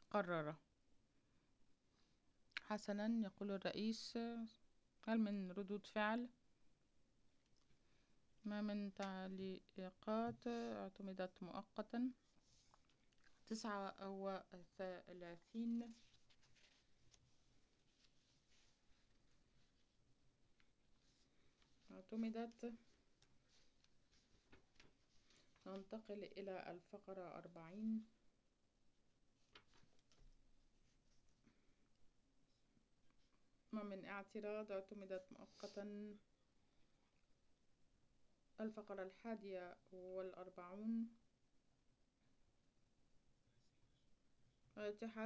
قرر. حسنا، يقول الرئيس. هل من ردود فعل؟ ما من تعليقات؟ اعتمدت مؤقتا. 39 اعتمدت. ننتقل إلى الفقرة 40. ما من اعتراض؟ اعتمدت مؤقتا. الفقرة 41. اتحاد